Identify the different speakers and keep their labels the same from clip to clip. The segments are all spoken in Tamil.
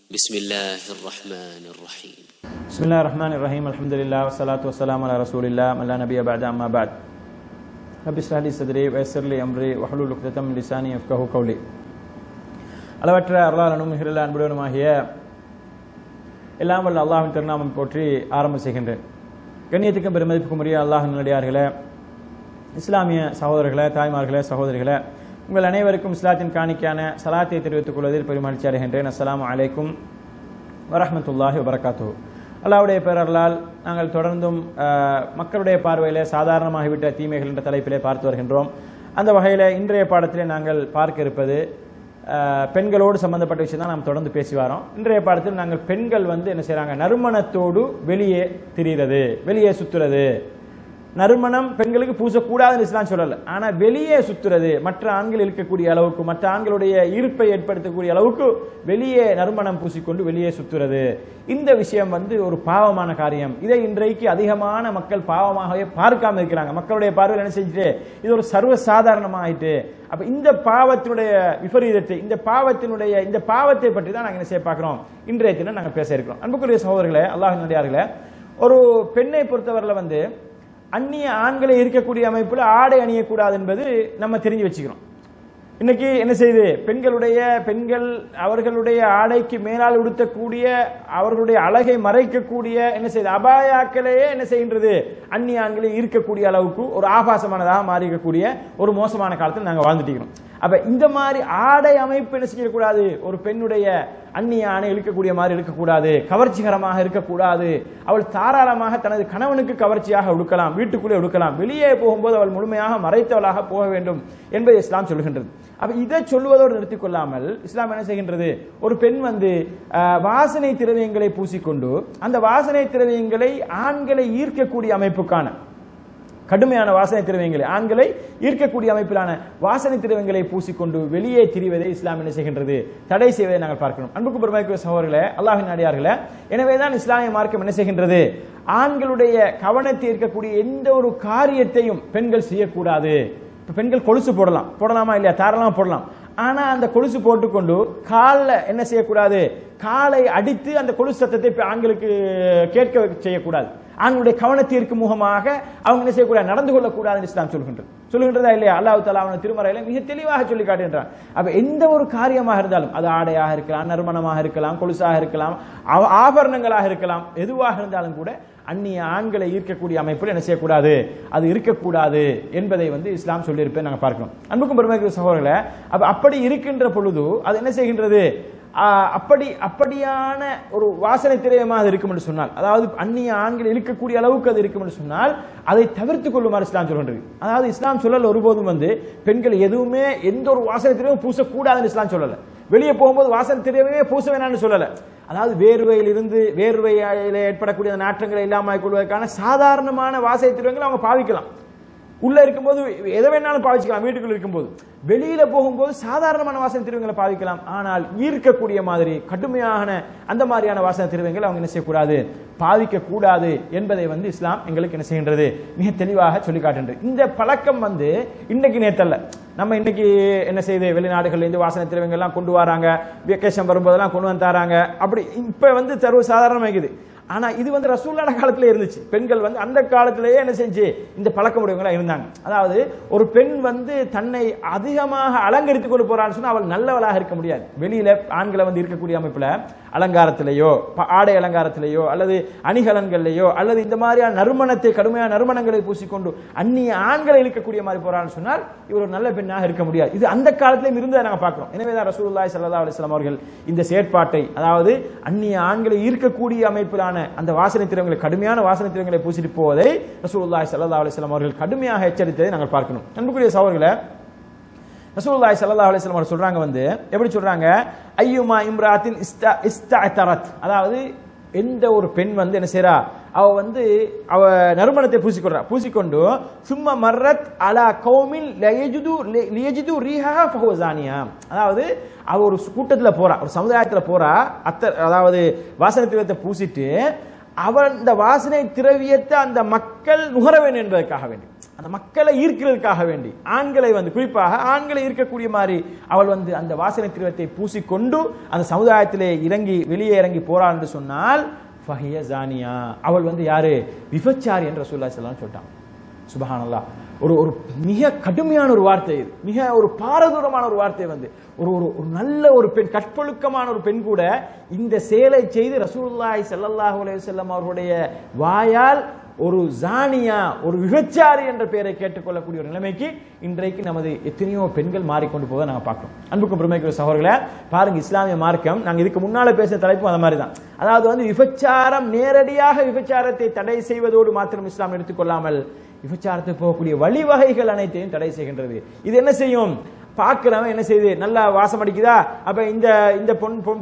Speaker 1: بسم الله الرحمن الرحيم
Speaker 2: بسم الله الرحمن الرحيم الحمد لله والصلاة والسلام على رسول الله من لا نبي بعد أما بعد رب اشرح لي صدري ويسر لي أمري واحلل عقدة من لساني يفقهوا قولي அளவற்ற அருளாளனும் மிகுந்த அன்புடனுமாகிய எல்லாம் வல்ல அல்லாஹ்வின் திருநாமம் போற்றி ஆரம்பம் செய்கின்றேன். கண்ணியத்துக்கும் பெருமதிப்புக்கும் உரிய அல்லாஹ்வின் நல்லடியார்களே, இஸ்லாமிய சகோதரர்களே, தாய்மார்களே, சகோதரிகளே, உங்கள் அனைவருக்கும் இஸ்லாத்தின் காணிக்கையான சலாத்தை தெரிவித்துக் கொள்வதில் பெருமகிழ்ச்சி அடைகின்றேன். அஸ்ஸலாமு அலைக்கும் வரஹ்மத்துல்லாஹி வபரகாத்துஹு. அல்லாஹ்வுடைய பேரருளால் நாங்கள் தொடர்ந்தும் மக்களுடைய பார்வையிலே சாதாரணமாகிவிட்ட தீமைகள் என்ற தலைப்பிலே பார்த்து வருகின்றோம். அந்த வகையில் இன்றைய பாடத்திலே நாங்கள் பார்க்க இருப்பது பெண்களோடு சம்பந்தப்பட்ட விஷயம் தான் நாம் தொடர்ந்து பேசி வரோம். இன்றைய பாடத்தில் நாங்கள் பெண்கள் என்ன செய்யறாங்க, நறுமணத்தோடு வெளியே திரிகிறது, வெளியே சுத்துறது. நறுமணம் பெண்களுக்கு பூசக்கூடாதுன்னு இஸ்லாம் சொல்லல, ஆனா வெளியே சுத்துறது, மற்ற ஆண்கள் இருக்கக்கூடிய அளவுக்கு, மற்ற ஆண்களுடைய ஈர்ப்பை ஏற்படுத்தக்கூடிய அளவுக்கு வெளியே நறுமணம் பூசிக்கொண்டு வெளியே சுத்துறது, இந்த விஷயம் ஒரு பாவமான காரியம். இதை இன்றைக்கு அதிகமான மக்கள் பாவமாகவே பார்க்காம இருக்கிறாங்க. மக்களுடைய பார்வையில் என்ன செஞ்சுட்டு இது ஒரு சர்வ சாதாரணமாயிட்டு. அப்ப இந்த பாவத்தினுடைய விபரீதத்தை, இந்த பாவத்தை பற்றி தான் நாங்கள் என்ன செய்ய பார்க்கிறோம், இன்றைய தினம் நாங்கள் பேச இருக்கிறோம். அன்புக்குரிய சகோதரர்களே, அல்லாஹ்வின் நல்லடியார்களே, ஒரு பெண்ணை பொறுத்தவரையில் அந்நிய ஆண்களை இருக்கக்கூடிய அமைப்புல ஆடை அணியக்கூடாது என்பது நம்ம தெரிஞ்சு வச்சுக்கிறோம். இன்னைக்கு என்ன செய்யுது, பெண்கள் அவர்களுடைய ஆடைக்கு மேலால் உடுத்தக்கூடிய, அவர்களுடைய அழகை மறைக்கக்கூடிய என்ன செய்யுது, அபாயாக்களையே என்ன செய்கின்றது, அந்நிய ஆண்களை இருக்கக்கூடிய அளவுக்கு ஒரு ஆபாசமானதாக மாறி இருக்கக்கூடிய ஒரு மோசமான காலத்தில் நாங்கள் வாழ்ந்துட்டு இருக்கிறோம். அப்ப இந்த மாதிரி ஆடை அமைப்பு என்ன செய்யக்கூடாது, ஒரு பெண்ணுடைய அந்நிய ஆணை இழுக்கக்கூடிய மாதிரி இருக்கக்கூடாது, கவர்ச்சிகரமாக இருக்கக்கூடாது. அவள் தாராளமாக தனது கணவனுக்கு கவர்ச்சியாக உடுக்கலாம், வீட்டுக்குள்ளே உடுக்கலாம், வெளியே போகும்போது அவள் முழுமையாக மறைத்தவளாக போக வேண்டும் என்பதை இஸ்லாம் சொல்கின்றது. அப்ப இதை சொல்வதோடு நிறுத்திக் கொள்ளாமல் இஸ்லாம் என்ன செய்கின்றது, ஒரு பெண் வாசனை திரவியங்களை பூசிக்கொண்டு அந்த வாசனை திரவியங்களை ஆண்களை ஈர்க்கக்கூடிய அமைப்புக்கான கடுமையான வாசனை திரவியங்களை, ஆண்களை ஈர்க்கக்கூடிய அமைப்பிலான வாசனை திரவியங்களை பூசிக்கொண்டு வெளியே திரிவதை இஸ்லாம் என்ன செய்கின்றது, தடை செய்வதை நாங்கள் பார்க்கிறோம். அன்புக்கு பெருமைக்குரிய சகோதரர்களே, அல்லாஹ்வின் அடியார்களே, எனவேதான் இஸ்லாமிய மார்க்கம் என்ன செய்கின்றது, ஆண்களுடைய கவனத்தை ஈர்க்கக்கூடிய எந்த ஒரு காரியத்தையும் பெண்கள் செய்யக்கூடாது. பெண்கள் கொலுசு போடலாமா இல்லையா, தாராளமா போடலாம். ஆனா அந்த கொலுசு போட்டுக்கொண்டு காலில் என்ன செய்யக்கூடாது, காலை அடித்து அந்த கொலுசு சத்தத்தை ஆண்களுக்கு கேட்க செய்யக்கூடாது. ஆண்களுடைய கவனத்திற்கு முகமாக அவங்க என்ன செய்யக்கூடாது, நடந்து கொள்ளக்கூடாது இஸ்லாம் சொல்கின்றதா இல்லையா? அல்லாஹ் தஆலா அவனது திருமறையில மிக தெளிவாக சொல்லி காட்டுகின்றான். அப்ப எந்த ஒரு காரியமாக இருந்தாலும், அது ஆடையாக இருக்கலாம், நறுமணமாக இருக்கலாம், கொலுசாக இருக்கலாம், ஆபரணங்களாக இருக்கலாம், எதுவாக இருந்தாலும் கூட அந்நிய ஆண்களை ஈர்க்கக்கூடிய அமைப்பில் என்ன செய்யக்கூடாது, அது இருக்கக்கூடாது என்பதை இஸ்லாம் சொல்லியிருப்பேன் நாங்கள் பார்க்கிறோம். அன்புக்கும் பெருமைக்குரிய சகோதரர்களே, அப்படி இருக்கின்ற பொழுது அது என்ன செய்கின்றது, அப்படியான ஒரு வாசனை திரவியமாக இருக்கும் என்று சொன்னால், அதாவது அந்நிய ஆண்கள் இருக்கக்கூடிய அளவுக்கு அது இருக்கும் என்று சொன்னால் அதை தவிர்த்துக் கொள்ளுமாறு இஸ்லாம் சொல்கின்றது. அதாவது இஸ்லாம் சொல்லல ஒருபோதும் பெண்கள் எதுவுமே எந்த ஒரு வாசனை திரவியம் பூசக்கூடாதுன்னு இஸ்லாம் சொல்லல. வெளியே போகும்போது வாசனை திரவியமே பூச வேணாம்னு சொல்லல. அதாவது வேர்வையில ஏற்படக்கூடிய நாற்றங்களை இல்லாமல் கொள்வதற்கான சாதாரணமான வாசனை திரவியங்களை அவங்க பாவிக்கலாம். உள்ள இருக்கும்போது எதை வேணாலும் பாவிக்கலாம், வீட்டுக்குள்ள இருக்கும்போது. வெளியில போகும்போது சாதாரணமான வாசனை திரவியங்களை பாவிக்கலாம். ஆனால் ஈர்க்கக்கூடிய மாதிரி கடுமையான அந்த மாதிரியான வாசனை திரவியங்களை அவங்க என்ன செய்யக்கூடாது, பாவிக்க கூடாது என்பதை இஸ்லாம் எங்களுக்கு என்ன செய்கின்றது, மிக தெளிவாக சொல்லி காட்டுகின்றது. இந்த பழக்கம் இன்னைக்கு நேத்தல்ல. நம்ம இன்னைக்கு என்ன செய்யுது, வெளிநாடுகள்ல இருந்து வாசனை திரவியங்கள்லாம் கொண்டு வராங்க, வெக்கேஷன் வரும்போதெல்லாம் கொண்டு வந்து தராங்க. அப்படி இப்ப சர்வ சாதாரணமாகுது. ஆனா இது ரசூலுல்லாஹ் காலத்துல இருந்துச்சு. பெண்கள் அந்த காலத்திலேயே என்ன செஞ்சு இந்த பழக்கமுடையவங்களா இருந்தாங்க. அதாவது ஒரு பெண் தன்னை அதிகமாக அலங்கரித்துக் கொண்டு போறான்னு சொன்னா அவள் நல்லவளாக இருக்க முடியாது. வெளியில ஆண்களை இருக்கக்கூடிய அமைப்புல அலங்காரத்திலேயோ, ஆடை அலங்காரத்திலேயோ, அல்லது அணிகலன்கள்லையோ, அல்லது இந்த மாதிரியான நறுமணத்தை, கடுமையான நறுமணங்களை பூசிக்கொண்டு அந்நிய ஆண்களை இழுக்கக்கூடிய மாதிரி போறான்னு சொன்னால் இவர் ஒரு நல்ல பெண்ணாக இருக்க முடியாது. இது அந்த காலத்திலும் இருந்ததை நாங்கள் பார்க்கிறோம். எனவேதான் ரசூலுல்லாஹி ஸல்லல்லாஹு அலைஹி வஸல்லம் அவர்கள் இந்த செயற்பாட்டை, அதாவது அந்நிய ஆண்களை ஈர்க்கக்கூடிய அமைப்பிலான அந்த வாசனை திரவியங்களை, கடுமையான வாசனை திரவியங்களை பூசிட்டு போவதை ரசூலுல்லாஹி ஸல்லல்லாஹு அலைஹி வஸல்லம் அவர்கள் கடுமையாக எச்சரித்ததை நாங்கள் பார்க்கணும். அன்புக்குரிய சகோதரர்களே, ரசூலுல்லாஹி ஸல்லல்லாஹு அலைஹி வஸல்லம் அவர்கள் சொல்றாங்க, எப்படி சொல்றாங்க, ஐயுமா இம்ராத்தின் இஸ்தஅதரத், அதாவது எந்த ஒரு பெண் என்ன செய்றா, அவ நறுமணத்தை பூசிக்கொண்டு சும்மா மர்ரத் அலா கௌமின் லியஜிது ரீஹா ஃபஹுவ ஸானியா, அதாவது அவ ஒரு கூட்டத்தில் போறா, ஒரு சமுதாயத்தில் போறா, அதாவது வாசனை திரவியத்தை பூசிட்டு அவ அந்த வாசனை திரவியத்தை அந்த மக்கள் நுகர வேண்டும் என்பதற்காக வேண்டி, அந்த மக்களை ஈர்க்கிறதுக்காக வேண்டி ஆண்களை வந்து குறிப்பாக ஆண்களை ஈர்க்கக்கூடிய மாதிரி அவள் வந்து அந்த வாசனை திரவியத்தை பூசிக்கொண்டு அந்த சமுதாயத்திலே வெளியே இறங்கி போறாள் என்று சொன்னால் ஃபஹிய ஜானியா, அவள் வந்து யாரு? விபச்சாரி என்று ரசூலுல்லாஹி ஸல்லல்லாஹு அலைஹி வஸல்லம் சொல்லிட்டாங்க. சுப்ஹானல்லாஹ். ஒரு மிக கடுமையான ஒரு வார்த்தை இது, மிக ஒரு பாரதூரமான ஒரு வார்த்தை வந்து ஒரு நல்ல ஒரு பெண், கற்பொழுக்கமான ஒரு பெண் கூட இந்த செயலை செய்து ரசூலுல்லாஹி ஸல்லல்லாஹு அலைஹி வஸல்லம் அவர்களுடைய வாயால் ஒரு ஜானியா, ஒரு விபச்சாரி என்ற பெயரை கேட்டுக்கொள்ளக்கூடிய ஒரு நிலைமைக்கு இன்றைக்கு நமது எத்தனையோ பெண்கள் மாறிக்கொண்டு போவதை நாங்கள் பார்க்கிறோம். அன்புக்கும் பெருமைக்குரிய சகோதரர்களே, பாருங்க, இஸ்லாமிய மார்க்கம் நாங்கள் இதுக்கு முன்னால பேசிய தலைப்பும் அந்த மாதிரி தான். அதாவது வந்து விபச்சாரம், நேரடியாக விபச்சாரத்தை தடை செய்வதோடு மாத்திரம் இஸ்லாம் எடுத்துக்கொள்ளாமல் விபச்சாரத்துக்கு போகக்கூடிய வழிவகைகள் அனைத்தையும் தடை செய்கின்றது. இது என்ன செய்யும்? பார்க்கிறவன் என்ன செய்யுது? நல்லா வாசம் அடிக்குதா? அப்ப இந்த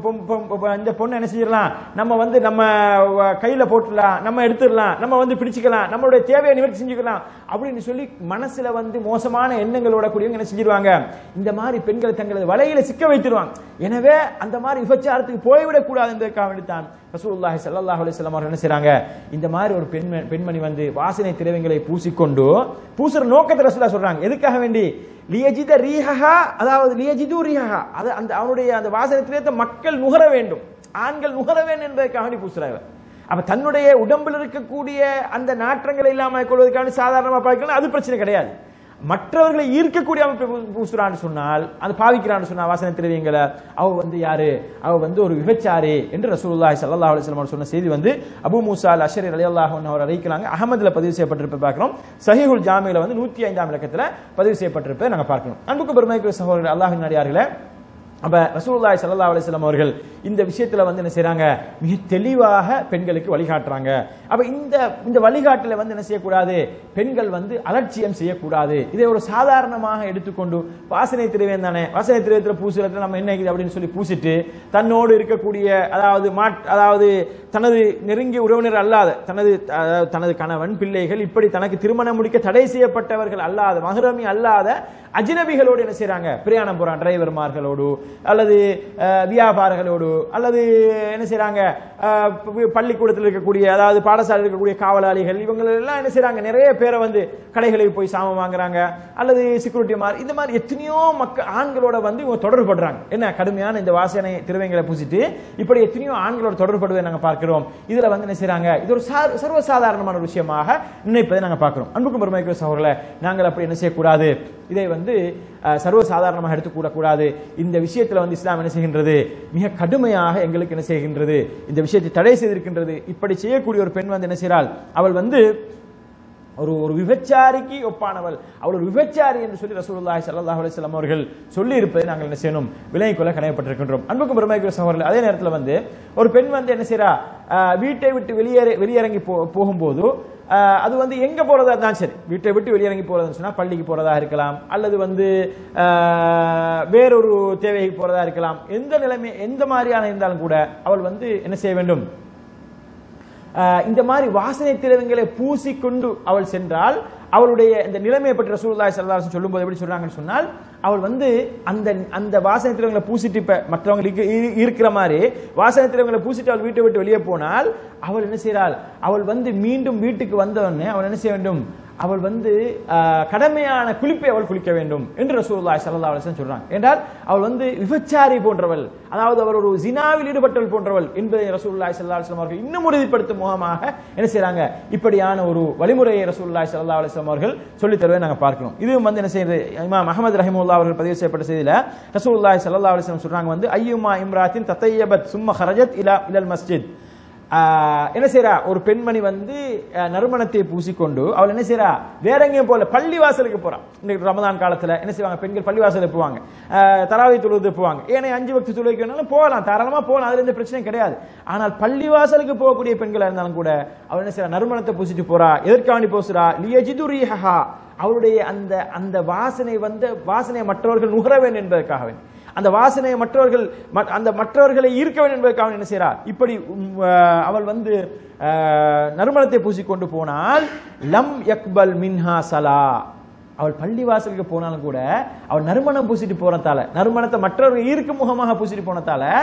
Speaker 2: பொண்ணு என்ன செஞ்சிடலாம்? நம்ம வந்து நம்ம கையில போட்டுடலாம், நம்ம எடுத்துடலாம், நம்ம வந்து பிடிச்சிக்கலாம், நம்மளுடைய தேவையை நிவர்த்தி செஞ்சுக்கலாம் அப்படின்னு சொல்லி மனசுல வந்து மோசமான எண்ணங்களோட கூடியவங்க என்ன செஞ்சிருவாங்க? இந்த மாதிரி பெண்களை தங்களது வலையில சிக்க வைத்திருவாங்க. எனவே அந்த மாதிரி விபச்சாரத்துக்கு போய்விடக் கூடாது என்பதற்காக வேண்டித்தான் ரசூலுல்லாஹி ஸல்லல்லாஹு அலைஹி வஸல்லம் அவர்கள் என்ன செய்றாங்க? இந்த மாதிரி ஒரு பெண்மணி வந்து வாசனை திரவியங்களை பூசிக்கொண்டு பூசுற நோக்கத்தை ரசூலுல்லாஹ் சொல்றாங்க. எதுக்காக வேண்டி? லியஜித ரீஹஹா, அதாவது லியஜிது ரீஹஹா, அது அந்த அவனுடைய அந்த வாசனை திரவியத்தை மக்கள் நுகர வேண்டும், ஆண்கள் நுகர வேண்டும் என்பதற்காக வேண்டி பூசுறாங்க. அப்ப தன்னுடைய உடம்பில் இருக்கக்கூடிய அந்த நாற்றங்களை இல்லாமல் கொள்வதற்கான சாதாரணமா பார்க்கலாம், அது பிரச்சனை கிடையாது. மற்றவர்களை ஈர்க்கக்கூடிய அமைப்பை பூசுறான்னு சொன்னால், அது பாவிக்கிறான்னு சொன்னா வாசனை திரவியங்களை, அவ வந்து யாரு? அவ வந்து ஒரு விபச்சாரி என்று ரசூலுல்லாஹி ஸல்லல்லாஹு அலைஹி வஸல்லம் சொன்ன செய்தி வந்து அபூ மூஸா அல் அஷ்அரி ரலியல்லாஹு அன்ஹு அவர் அறிவிக்கிறாங்க. அஹ்மதுல பதிவு செய்யப்பட்டிருப்பதை பார்க்கிறோம். சஹீஹுல் ஜாமில வந்து 105ஆம் இலக்கத்துல பதிவு செய்யப்பட்டிருப்பதை நாங்க பார்க்கிறோம். அன்புக்கு பெருமைக்குரிய சகோதரர்களே, அல்லாஹ்வின் அடியார்களே, அப்ப ரசூலுல்லாஹி ஸல்லல்லாஹு அலைஹி வஸல்லம் அவர்கள் இந்த விஷயத்துல வந்து என்ன செய்றாங்க? மிக தெளிவாக பெண்களுக்கு வழிகாட்டுறாங்க. அப்ப இந்த வழிகாட்டுல வந்து என்ன செய்யக்கூடாது? பெண்கள் வந்து அலட்சியம் செய்யக்கூடாது. இதை ஒரு சாதாரணமாக எடுத்துக்கொண்டு வாசனை திரவியம் தானே, வாசனை திரவியத்துல பூசுறதுல நம்ம என்ன அப்படின்னு சொல்லி பூசிட்டு தன்னோடு இருக்கக்கூடிய அதாவது தனது நெருங்கிய உறவினர் அல்லாத தனது கணவன், பிள்ளைகள், இப்படி தனக்கு திருமணம் முடிக்க தடை செய்யப்பட்டவர்கள் அல்லாத, மஹ்ரமி அல்லாத அஜ்னபிகளோடு என்ன செய்றாங்க? பிரயாணம் போறான், டிரைவர்மார்களோடு அல்லது வியாபாரிகளோடு அல்லது என்ன செய்றாங்க? பள்ளிக்கூடத்தில் இருக்கக்கூடிய, அதாவது பாடசாலையில் இருக்கக்கூடிய காவலாளிகள், இவங்க எல்லாம் என்ன செய்றாங்க? நிறைய பேரை வந்து கடைகளுக்கு போய் சாமான் வாங்குறாங்க, அல்லது செக்யூரிட்டி இந்த மாதிரி எத்தனையோ ஆண்களோட வந்து இவங்க தொடர்படுறாங்க. என்ன கடுமையான இந்த வாசனை திரவியங்களை பூசிட்டு இப்படி எத்தனையோ ஆண்களோட தொடர்படுவதை நாங்கள் பார்க்கிறோம். இதுல வந்து என்ன செய்றாங்க? இது ஒரு சர்வசாதாரணமான ஒரு விஷயமாக நினைப்பதை நாங்கள் பார்க்கிறோம். அன்புக்கும் பெருமைக்குரிய சகோதரர்களே, நாங்கள் அப்படி என்ன செய்யக்கூடாது? இதை வந்து சர்வசாதாரணமாக எடுத்துக்கூடக்கூடாது. இந்த விஷயத்துல வந்து இஸ்லாம் என்ன செய்கின்றது? மிக கடுமையாக எங்களுக்கு என்ன செய்கின்றது? இந்த விஷயத்தை தடை செய்திருக்கின்றது. இப்படி செய்யக்கூடிய ஒரு பெண் வந்து என்ன செய்கிறாள்? அவள் வந்து ஒரு விபச்சாரிக்கு ஒப்பானவள், அவள் ஒரு விபச்சாரி என்று சொல்லி ரசூலுல்லாஹி ஸல்லல்லாஹு அலைஹி வஸல்லம் அவர்கள் சொல்லி இருப்பதை நாங்கள் என்ன செய்யணும்? விலகிக் கொள்ள கடமைப்பட்டிருக்கின்றோம். அன்புக்கும் பெருமைக்குரிய சகோதரர்களே, அதே நேரத்தில் வந்து ஒரு பெண் வந்து என்ன செய்றா? வீட்டை விட்டு வெளியிறங்கி போகும்போது அது வந்து எங்க போறதா இருந்தாலும் சரி, வீட்டை விட்டு வெளியிறங்கி போறதுன்னு சொன்னா பள்ளிக்கு போறதா இருக்கலாம், அல்லது வந்து வேறொரு தேவைக்கு போறதா இருக்கலாம். எந்த நிலைமை எந்த மாதிரியான இருந்தாலும் கூட அவள் வந்து என்ன செய்ய வேண்டும்? இந்த மாதிரி வாசனை திரவியங்களை பூசிக்கொண்டு அவள் சென்றால் அவளுடைய இந்த நிலைமையை பற்றி ரசூலுல்லாஹி ஸல்லல்லாஹு அலைஹி வஸல்லம் சொல்லும்போது எப்படி சொல்றாங்கன்னு சொன்னால், அவள் வந்து அந்த வாசனை திரவியங்களை பூசிட்டு இப்ப மற்றவங்களுக்கு இருக்கிற மாதிரி வாசனை திரவியங்களை பூசிட்டு அவள் வீட்டை விட்டு வெளியே போனால் அவள் என்ன செய்கிறாள்? அவள் வந்து மீண்டும் வீட்டுக்கு வந்தவுடனே அவள் என்ன செய்ய வேண்டும்? அவள் வந்து கடமையான குளிப்பை அவள் குளிக்க வேண்டும் என்று ரசூலுல்லாஹி ஸல்லல்லாஹு அலைஹி வஸல்லம் சொல்றாங்க. என்றால் அவள் வந்து விபச்சாரி போன்றவள், அதாவது அவள் ஒரு ஜினாவில் ஈடுபட்டவள் போன்றவள் என்பதை ரசூலுல்லாஹி ஸல்லல்லாஹு அலைஹி வஸல்லம் அவர்கள் இன்னும் உறுதிப்படுத்தும் முகமாக என்ன செய்றாங்க? இப்படியான ஒரு வழிமுறையை ரசூலுல்லாஹி ஸல்லல்லாஹு அலைஹி வஸல்லம் அவர்கள் சொல்லித் தருவதை நாங்கள் பார்க்கிறோம். இதுவும் வந்து என்ன செய்யுது? இமாம் அஹ்மத் ரஹிமஹுல்லாஹ் அவர்கள் பதிவு செய்யப்பட்ட செய்தியில ரசூலுல்லாஹி ஸல்லல்லாஹு அலைஹி வஸல்லம் சொல்றாங்க வந்து ஐயுமா இம்ராத்தின் தத்தய்யபத் சும்ம ஹரஜத் இலல் மஸ்ஜித். என்ன செய்யறா? ஒரு பெண்மணி வந்து நறுமணத்தை பூசிக்கொண்டு அவள் என்ன செய்யறா? வேற எங்கேயும் போல பள்ளிவாசலுக்கு போறான். இன்னைக்கு ரமதான் காலத்துல என்ன செய்வாங்க? பெண்கள் பள்ளிவாசலுக்கு போவாங்க, தராவி தொழுது போவாங்க. ஏன்னா 5 வக்து தொழுகைக்கு வேணாலும் போகலாம், தாராளமா போகலாம், அதுல எந்த பிரச்சனையும் கிடையாது. ஆனால் பள்ளிவாசலுக்கு போகக்கூடிய பெண்களா இருந்தாலும் கூட அவள் என்ன செய்யறா? நறுமணத்தை பூசிட்டு போறா. எதற்காண்டி போசுறா? லியஜிது ரீஹஹா, அவளுடைய அந்த வாசனை மற்றவர்கள் நுகர வேண்டும் என்பதற்காக, அந்த வாசனையை மற்றவர்களை ஈர்க்க வேண்டும் என்பதற்காக என்ன செய்யறா? இப்படி அவள் வந்து நறுமணத்தை பூசிக்கொண்டு போனால் லம் யக்பல் மின்ஹா சலா, அவள் பள்ளி வாசலுக்கு போனாலும் கூட அவள் நறுமணம் பூசிட்டு போனதால, நறுமணத்தை மற்றவர்கள் ஈர்க்கும் முகமாக பூசிட்டு போனதால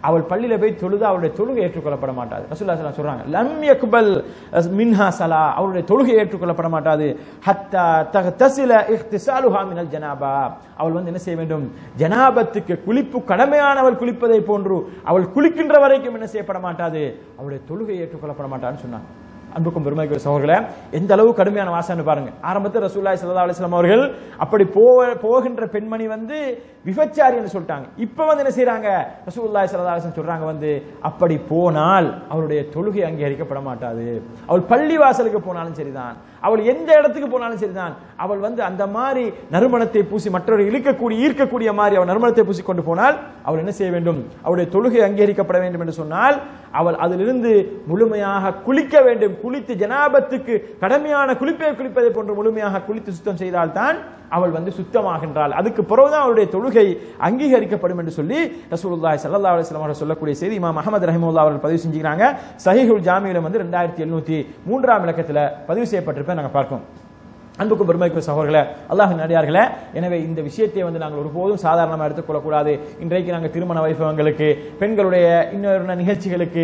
Speaker 2: அவள் பள்ளியில போய் தொழுது அவளுடைய தொழுகை ஏற்றுக்கொள்ளப்பட மாட்டாது. ரசூலுல்லாஹி ஸல்லல்லாஹு அலைஹி வஸல்லம் சொல்றாங்க, லம் யக்பல் மின்ஹா ஸலா, அவளுடைய தொழுகை ஏற்றுக்கொள்ளப்பட மாட்டாது. ஹத்தா தக்தஸில இஹ்திஸாலுஹா மினல் ஜனாபா, அவள் வந்து என்ன செய்ய வேண்டும், ஜனாபத்துக்கு குளிப்பு கடமையானவள் குளிப்பதை போன்று அவள் குளிக்கின்ற வரைக்கும் என்ன செய்யப்பட மாட்டாது, அவளுடைய தொழுகை ஏற்றுக்கொள்ளப்பட மாட்டான்னு சொன்னாங்க. அன்புக்கும் பெருமைக்குரிய சகோதரர்களே, எந்த அளவு கடுமையான வாசனை பாருங்க. ஆரம்பத்தில் ரசூலுல்லாஹி ஸல்லல்லாஹு அலைஹி வஸல்லம் அவர்கள் அப்படி போகின்ற பெண்மணி வந்து விபச்சாரி என்று சொல்லிட்டாங்க. இப்ப வந்து என்ன செய்யறாங்க, ரசூலுல்லாஹி ஸல்லல்லாஹு அலைஹி வஸல்லம் சொல்றாங்க வந்து அப்படி போனால் அவளுடைய தொழுகை அங்கீகரிக்கப்பட மாட்டாது. அவள் பள்ளி வாசலுக்கு போனாலும் சரிதான், அவள் எந்த இடத்துக்கு போனாலும் சரிதான், அவள் வந்து அந்த மாதிரி நறுமணத்தை பூசி மற்றவர்கள் ஈர்க்கக்கூடிய மாதிரி அவள் நறுமணத்தை பூசி கொண்டு போனால் அவள் என்ன செய்ய வேண்டும், அவளுடைய தொழுகை அங்கீகரிக்கப்பட வேண்டும் என்று சொன்னால் அவள் அதிலிருந்து முழுமையாக குளிக்க வேண்டும். குளித்து ஜனாபத்துக்கு கடமையான குளிப்பதை போன்று முழுமையாக குளித்து சுத்தம் செய்தால்தான் அவள் வந்து சுத்தமாகின்றாள். அதுக்கு பிறகுதான் அவளுடைய தொழுகை அங்கீகரிக்கப்படும் என்று சொல்லி ரசூலுல்லாஹி ஸல்லல்லாஹு அலைஹி வஸல்லம் அவர்கள் சொல்லக்கூடிய செய்தி இமாம் அஹ்மத் ரஹிமஹுல்லாஹ் அவர்கள் பதிவு செஞ்சுக்கிறாங்க. சஹீஹுல் ஜாமியில வந்து 2703 இலக்கத்தில் பதிவு செய்யப்பட்டிருப்பதை நாங்கள் பார்க்கிறோம். அன்புக்கும் பெருமைக்குரிய சகோதரர்களே, அல்லாஹ்வின் அடியார்களே, எனவே இந்த விஷயத்தை வந்து நாங்கள் ஒருபோதும் சாதாரணமாக எடுத்துக்கொள்ளக்கூடாது. இன்றைக்கு நாங்கள் திருமண வைபவங்களுக்கு, பெண்களுடைய இன்னொரு நிகழ்ச்சிகளுக்கு,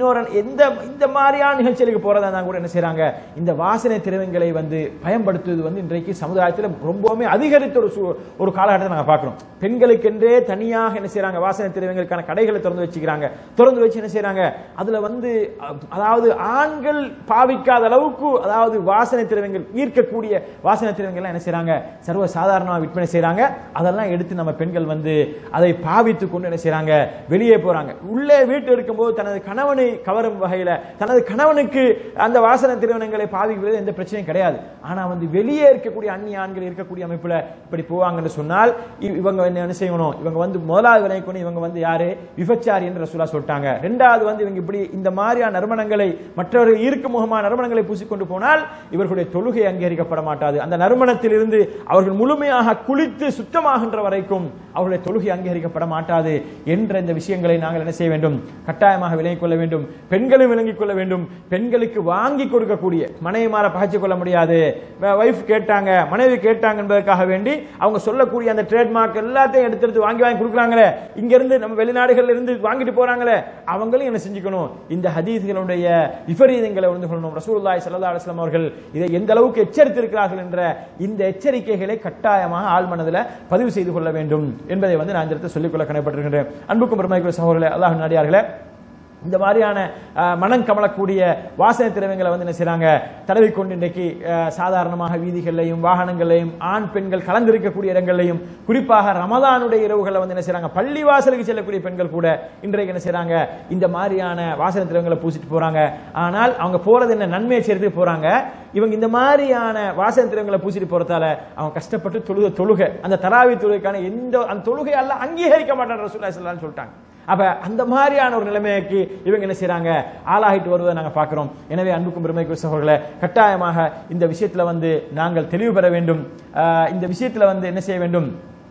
Speaker 2: இந்த மாதிரியான நிகழ்ச்சிகளுக்கு போறதா தான் கூட என்ன செய்யறாங்க, இந்த வாசனை திரவியங்களை வந்து பயன்படுத்துவது வந்து இன்றைக்கு சமுதாயத்தில் ரொம்பவுமே அதிகரித்த ஒரு காலகட்டத்தை நாங்கள் பார்க்கிறோம். பெண்களுக்கென்றே தனியாக என்ன செய்யறாங்க, வாசனை திரவியங்களுக்கான கடைகளை திறந்து வச்சுக்கிறாங்க. திறந்து வச்சு என்ன செய்யறாங்க, அதுல வந்து அதாவது ஆண்கள் பாவிக்காத அளவுக்கு அதாவது வாசனை திரவியங்கள் ஈர்க்கக்கூடிய வாசனை திரவியங்கள் என்ன செய்றாங்க, சர்வ சாதாரணமாக விற்பனை செய்றாங்க. அதெல்லாம் எடுத்து நம்ம பெண்கள் வந்து அதை பாவித்து கொண்டு என்ன செய்றாங்க, வெளியே போறாங்க. உள்ளே வீட்டில் இருக்கும்போது தனது கணவனை கவரும் வகையில தனது கணவனுக்கு அந்த வாசனை திரவியங்களை பாவிக்கிறது எந்த பிரச்சனையும் கிடையாது. ஆனா வந்து வெளியே இருக்கக்கூடிய அந்நிய ஆண்கள் இருக்கக்கூடிய அமைப்புல இப்படி போவாங்கன்னு சொன்னால் இவங்க என்ன செய்யணும், இவங்க வந்து முதலாவது விளையக்கணும், இவங்க வந்து யாரு, விபச்சாரி என்று ரசூலா சொல்லிட்டாங்க. ரெண்டாவது வந்து இவங்க இப்படி இந்த மாதிரியான நறுமணங்களை மற்றவர்கள் ஈர்க்கும் முகமான நறுமணங்களை பூசிக்கொண்டு போனால் இவர்களுடைய தொழுகை அங்கீகரிக்கப்பட மாட்டாது. அந்த நறுமணத்தில் இருந்து அவர்கள் முழுமையாக குளித்து சுத்தமாகின்ற வரைக்கும் அவருடைய தொழுகை அங்கீகரிக்கப்பட மாட்டாது என்ற இந்த விஷயங்களை நாங்கள் என்ன செய்ய வேண்டும், கட்டாயமாக விளங்கிக் கொள்ள வேண்டும். பெண்களும் விளங்கிக் கொள்ள வேண்டும். பெண்களுக்கு வாங்கி கொடுக்கக்கூடிய மனைவிமார பகைச்சு கொள்ள முடியாது. வைஃப் கேட்டாங்க, மனைவி கேட்டாங்க என்பதற்காக வேண்டி அவங்க சொல்லக்கூடிய அந்த ட்ரேட்மார்க் எல்லாத்தையும் எடுத்து வாங்கி கொடுக்குறாங்களே, இங்க இருந்து நம்ம வெளிநாடுகள்ல இருந்து வாங்கிட்டு போறாங்களே, அவங்களும் என்ன செஞ்சுக்கணும், இந்த ஹதீஸ்களுடைய விபரீதங்களை உணர்ந்து கொள்ளணும். ரசூலுல்லாஹி ஸல்லல்லாஹு அலைஹி வஸல்லம் அவர்கள் இதை எந்த அளவுக்கு எச்சரித்திருக்கிறார்கள் என்ற இந்த எச்சரிக்கைகளை கட்டாயமாக ஆழ்மனதில் பதிவு செய்து கொள்ள வேண்டும் என்பதை வந்து நான் இந்த இடத்தில் சொல்லிக்கொள்ள கடமைப்பட்டிருக்கின்றேன். அன்புக்கும் பெருமைக்குரிய சகோதரர்களே, அல்லாஹ்வின் அடியார்களே, இந்த மாதிரியான மனம் கமலக்கூடிய வாசனை திரவியங்களை வந்து என்ன செய்றாங்க, தடவிக்கொண்டு இன்றைக்கு சாதாரணமாக வீதிகளையும் வாகனங்களையும் ஆண் பெண்கள் கலந்திருக்கக்கூடிய இடங்களையும் குறிப்பாக ரமதானுடைய இரவுகளை வந்து என்ன செய்றாங்க, பள்ளி வாசலுக்கு செல்லக்கூடிய பெண்கள் கூட இன்றைக்கு என்ன செய்றாங்க, இந்த மாதிரியான வாசனை திரவியங்களை பூசிட்டு போறாங்க. ஆனால் அவங்க போறது என்ன, நன்மையை செய்யறதுக்கு போறாங்க. இவங்க இந்த மாதிரியான வாசனை திரவியங்களை பூசிட்டு போறதால அவங்க கஷ்டப்பட்டு தொழுகை அந்த தராவி தொழுகைக்கான எந்த அந்த தொழுகையெல்லாம் அங்கீகரிக்க மாட்டாங்க ரசூலுல்லாஹி ஸல்லல்லாஹு அலைஹி வஸல்லம் சொல்லிட்டாங்க. அப்ப அந்த மாதிரியான ஒரு நிலைமைக்கு இவங்க என்ன செய்றாங்க, ஆளாகிட்டு வருவதை நாங்க பார்க்கிறோம். எனவே அன்புக்கும் பெருமைக்குரிய சகோதரர்களே, கட்டாயமாக இந்த விஷயத்துல வந்து நாங்கள் தெளிவு பெற வேண்டும். இந்த விஷயத்துல வந்து என்ன செய்ய வேண்டும்,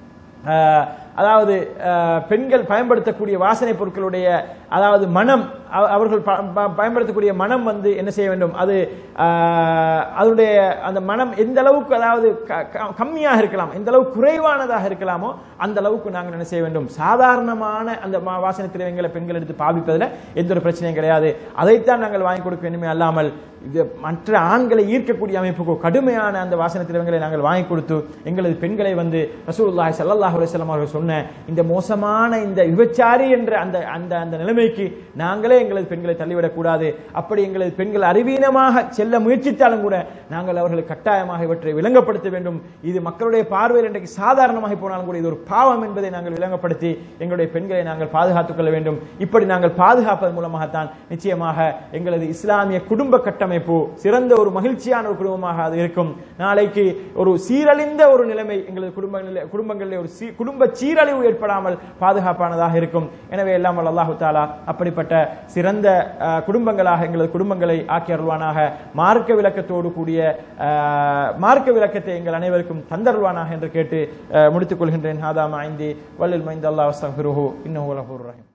Speaker 2: அதாவது பெண்கள் பயன்படுத்தக்கூடிய வாசனை பொருட்களுடைய அதாவது மனம், அவர்கள் பயன்படுத்தக்கூடிய மனம் வந்து என்ன செய்ய வேண்டும், அது அதனுடைய அந்த மனம் எந்த அளவுக்கு அதாவது கம்மியாக இருக்கலாம், எந்த அளவுக்கு குறைவானதாக இருக்கலாமோ அந்த அளவுக்கு நாங்கள் என்ன செய்ய வேண்டும், சாதாரணமான அந்த வாசனை திரவியங்களை பெண்கள் எடுத்து பாவிப்பதில் எந்த ஒரு பிரச்சனையும் கிடையாது. அதைத்தான் நாங்கள் வாங்கி கொடுக்க வேண்டுமே அல்லாமல் இது மற்ற ஆண்களை ஈர்க்கக்கூடிய அமைப்புக்கு கடுமையான அந்த வாசனை திரவியங்களை நாங்கள் வாங்கி கொடுத்து எங்களது பெண்களை வந்து ரசூலுல்லாஹி ஸல்லல்லாஹு அலைஹி வஸல்லம் அவர்கள் சொன்ன இந்த மோசமான இந்த விபச்சாரி என்ற அந்த அந்த அந்த நிலைமைக்கு நாங்களே எங்களது பெண்களை தள்ளிவிடக் கூடாது. அப்படி எங்களது பெண்கள் அறிவீனமாக செல்ல முயற்சித்தாலும் கூட நாங்கள் அவர்களுக்கு கட்டாயமாக இவற்றை விளங்கப்படுத்த வேண்டும். இது மக்களுடைய பார்வையில் இன்றைக்கு சாதாரணமாக போனாலும் கூட இது ஒரு பாவம் என்பதை நாங்கள் விளங்கப்படுத்தி எங்களுடைய பெண்களை நாங்கள் பாதுகாத்துக் கொள்ள வேண்டும். இப்படி நாங்கள் பாதுகாப்பதன் மூலமாகத்தான் நிச்சயமாக எங்களது இஸ்லாமிய குடும்ப கட்டமைப்பு சிறந்த ஒரு மகிழ்ச்சியான ஒரு குடும்பமாக அது இருக்கும். நாளைக்கு ஒரு சீரழிந்த ஒரு நிலைமை எங்களது குடும்பங்களில் ஒரு குடும்ப சீரழிவு ஏற்படாமல் பாதுகாப்பானதாக இருக்கும். எனவே எல்லாம் அல்லாஹு தஆலா அப்படிப்பட்ட சிறந்த குடும்பங்களாக எங்களது குடும்பங்களை ஆக்கி அருள்வானாக. மார்க்க விளக்கத்தோடு கூடிய மார்க்க விளக்கத்தை எங்கள் அனைவருக்கும் தந்தருள்வானாக என்று கேட்டு முடித்துக் கொள்கின்றேன். ஹாதா மைந்தி வல்லில் மைந்த அல்லாஹ் அஸ்தக்ஃபிருஹு இன்னஹு கஃபூருர் ரஹீம்.